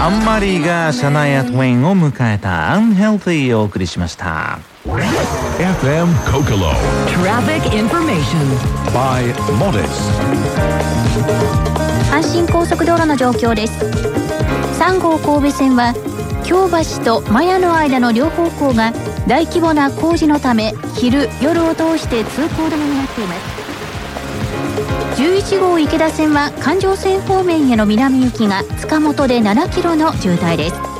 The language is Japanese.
アンマリーがシャナイア・トウェインを迎えた Unhealthy をお送りしました。 FM Kokolo Traffic Information by Modis。 阪神高速道路の状況です。3号神戸線は京橋と麻谷の間の両方向が大規模な工事のため昼夜を通して通行止めになっています。11号池田線は環状線方面への南行きが塚本で7キロの渋滞です。